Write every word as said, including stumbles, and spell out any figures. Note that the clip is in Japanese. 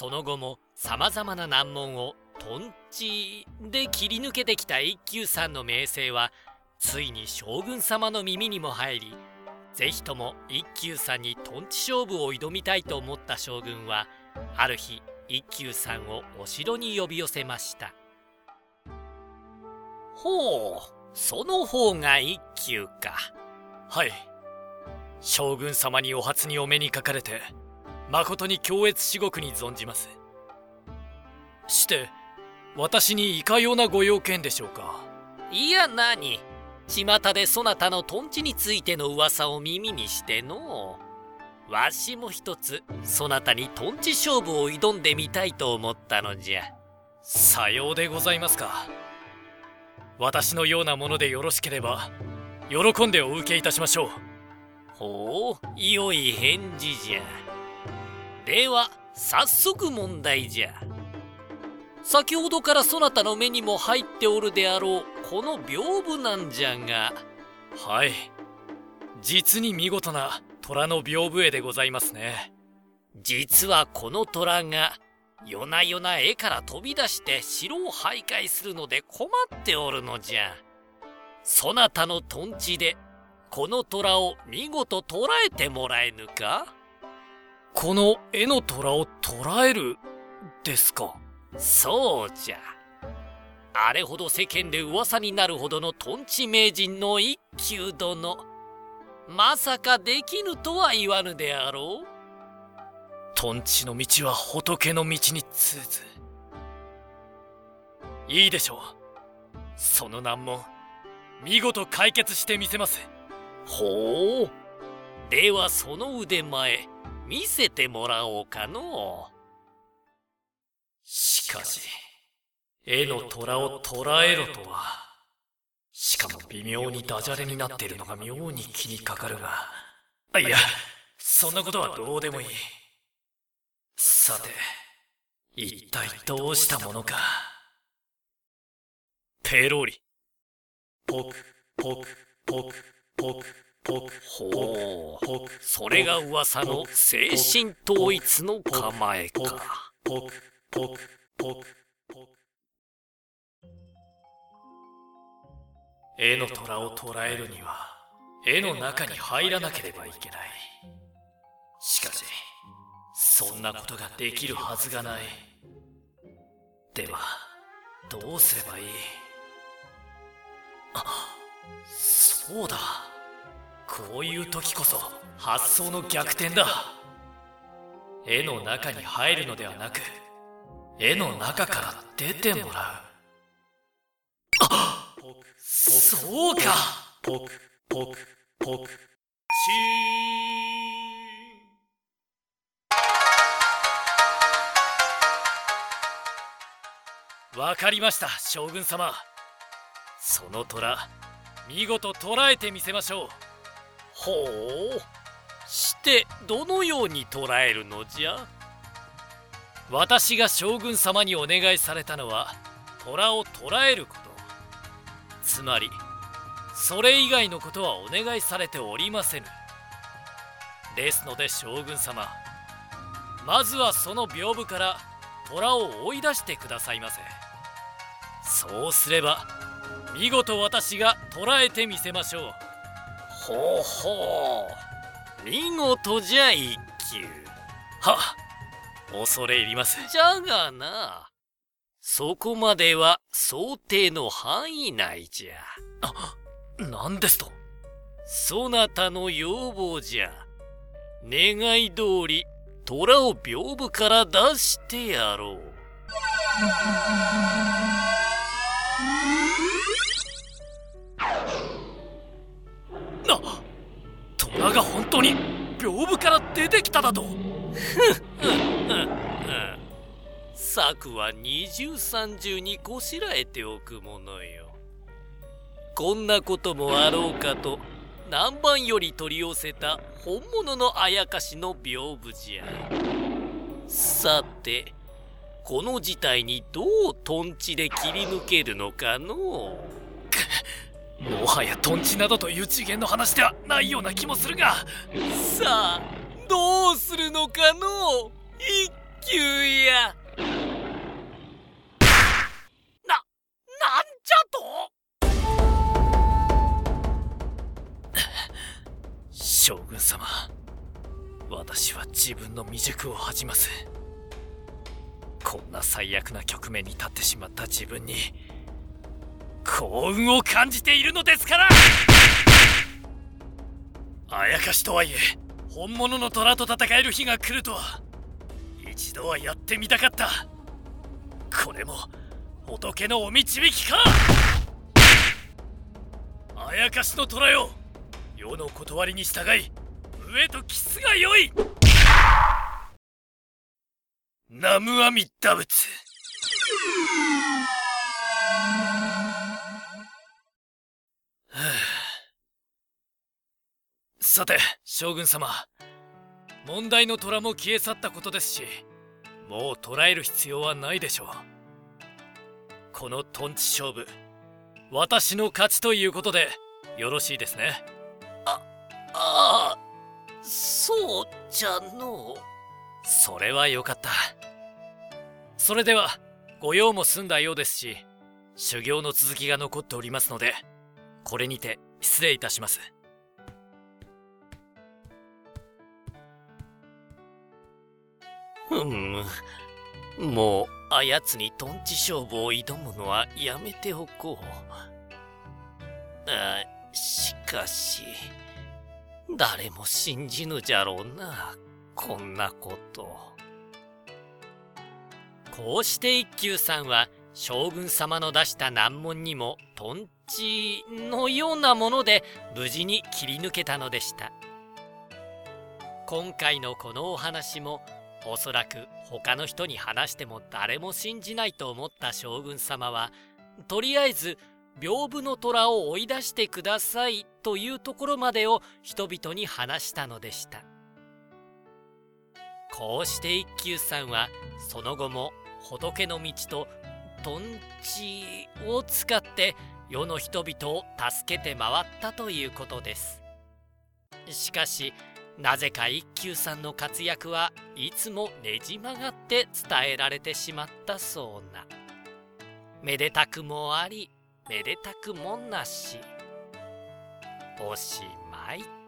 その後もさまざまな難問をとんちで切り抜けてきた一休さんの名声はついに将軍様の耳にも入り、ぜひとも一休さんにとんち勝負を挑みたいと思った将軍は、ある日一休さんをお城に呼び寄せました。ほう、その方が一休か。 はい。将軍様にお初にお目にかかれて誠に恐悦至極に存じます。して私にいかようなご用件でしょうか。 いや何、巷でそなたのとんちについての噂を耳にしてのう、わしも一つそなたにとんち勝負を挑んでみたいと思ったのじゃ。 さようでございますか。私のようなものでよろしければ喜んでお受けいたしましょう。 ほう、良い返事じゃ。では早速問題じゃ。先ほどからそなたの目にも入っておるであろうこの屏風なんじゃが。 はい、実に見事な虎の屏風絵でございますね。 実はこの虎が夜な夜な絵から飛び出して城を徘徊するので困っておるのじゃ。そなたのとんちでこの虎を見事捕らえてもらえぬか。 この絵の虎を捕らえるですか。 そうじゃ。あれほど世間で噂になるほどのとんち名人の一休殿、まさかできぬとは言わぬであろう。 とんちの道は仏の道に通ず。いいでしょう。その難問見事解決してみせます。 ほう、ではその腕前見せてもらおうかのう。 しかし絵の虎を捕らえろとは。しかも微妙にダジャレになっているのが妙に気にかかるが、いや、そんなことはどうでもいい。さて、一体どうしたものか。ペロリ、ポクポクポクポクポク。 ほう、それが噂の精神統一の構えか。 ポクポクポクポク。絵の虎を捕らえるには絵の中に入らなければいけない。しかしそんなことができるはずがない。ではどうすればいい。あ、そうだ。こういう時こそ発想の逆転だ。絵の中に入るのではなく絵の中から出てもらう。あっ、そうか。ポクポクポクチーン。わかりました、将軍様。その虎見事捕らえてみせましょう。 ほう、してどのように捕らえるのじゃ。 私が将軍様にお願いされたのは虎を捕らえること。つまりそれ以外のことはお願いされておりませぬ。ですので将軍様、まずはその屏風から虎を追い出してくださいませ。そうすれば見事私が捕らえてみせましょう。 ほうほう、見事じゃ一休。 はっ、恐れ入ります。 じゃがな、そこまでは想定の範囲内じゃ。 あ、何ですと。 そなたの要望じゃ。願い通り虎を屏風から出してやろう。 な、虎が本当に屏風から出てきただと。 策は二重三重にこしらえておくものよ。こんなこともあろうかと南蛮より取り寄せた本物のあやかしの屏風じゃ。さてこの事態にどうトンチで切り抜けるのかのう。 もはやトンチなどという次元の話ではないような気もするが。 さあどうするのかのう一久や。な、なんじゃと。 将軍様、私は自分の未熟を恥じます。こんな最悪な局面に立ってしまった自分に幸運を感じているのですから。あやかしとはいえ本物の虎と戦える日が来るとは一度はやってみたかった。これも仏のお導きか。あやかしの虎よ、世の断りに従い上とキスがよい。ナムアミダ仏。さて将軍様、問題の虎も消え去ったことですし、もう捕らえる必要はないでしょう。このトンチ勝負、私の勝ちということでよろしいですね。 ああ、そうじゃのう。 それはよかった。それでは御用も済んだようですし、修行の続きが残っておりますので、これにて失礼いたします。 ふむ、もうあやつにトンチ勝負を挑むのはやめておこう。あ、しかし誰も信じぬじゃろうな、こんなこと。こうして一休さんは将軍様の出した難問にもトンチのようなもので無事に切り抜けたのでした。今回のこのお話もおそらく他の人に話しても誰も信じないと思った将軍様は、とりあえず屏風の虎を追い出してくださいというところまでを人々に話したのでした。こうして一休さんはその後も仏の道とトンチを使って世の人々を助けて回ったということです。しかしなぜか一休さんの活躍はいつもねじ曲がって伝えられてしまったそうな。めでたくもありめでたくもなし。おしまい。